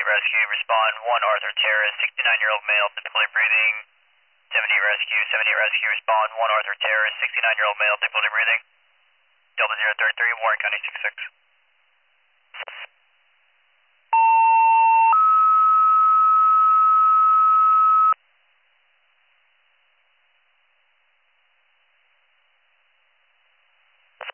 rescue, respond 1 Arthur Terrace, 69-year-old male, difficulty breathing. 78 rescue, respond 1 Arthur Terrace, 69-year-old male, difficulty breathing. Delta 033, Warren County 66.